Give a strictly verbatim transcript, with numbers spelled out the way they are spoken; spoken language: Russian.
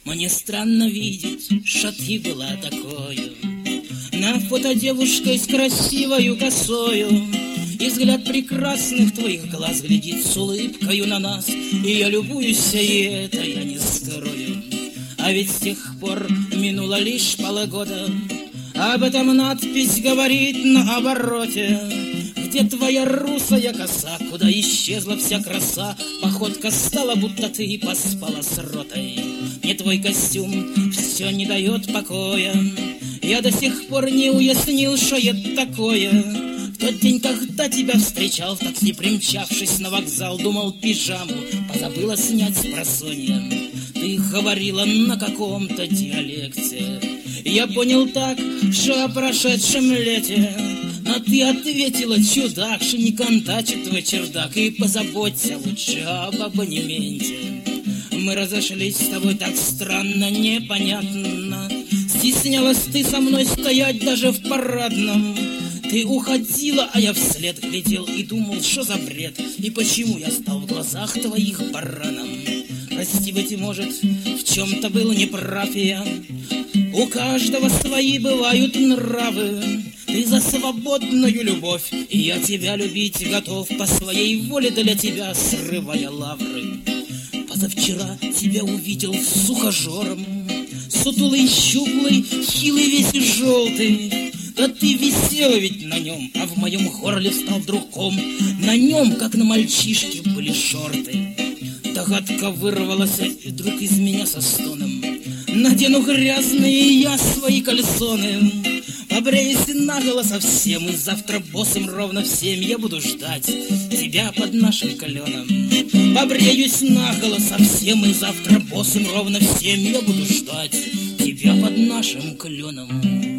Мне странно видеть, что ты была такою. На фото девушкой с красивою косою, и взгляд прекрасных твоих глаз глядит с улыбкою на нас, и я любуюсь, и это я не скрою. А ведь с тех пор минуло лишь полгода, об этом надпись говорит на обороте. Где твоя русая коса, куда исчезла вся краса? Походка стала, будто ты поспала с ротой. Мне твой костюм все не дает покоя. Я до сих пор не уяснил, что это такое. В тот день, когда тебя встречал, в такси примчавшись на вокзал, думал, пижаму позабыла снять с просонья. Ты говорила на каком-то диалекте. Я понял так, что о прошедшем лете. Но ты ответила, чудак, что не контачит твой чердак. И позаботься лучше об абонементе. Мы разошлись с тобой так странно, непонятно. Стеснялась ты со мной стоять даже в парадном. Ты уходила, а я вслед глядел и думал, что за бред. И почему я стал в глазах твоих бараном. Прости, быть может, в чем-то был неправ я. У каждого свои бывают нравы. Ты за свободную любовь, и я тебя любить готов по своей воле для тебя, срывая лавры. Позавчера тебя увидел с ухажером, сутулый, щуплый, хилый, весь и желтый. Да ты висела ведь на нем, а в моем горле встал вдруг ком. На нем, как на мальчишке, были шорты. Догадка вырвалась и вдруг из меня со стоном. Надену грязные я свои кальсоны, побреюсь наголо совсем, и завтра боссом ровно в семь я буду ждать тебя под нашим кленом. Побреюсь наголо совсем, и завтра боссом ровно в семь я буду ждать тебя под нашим кленом.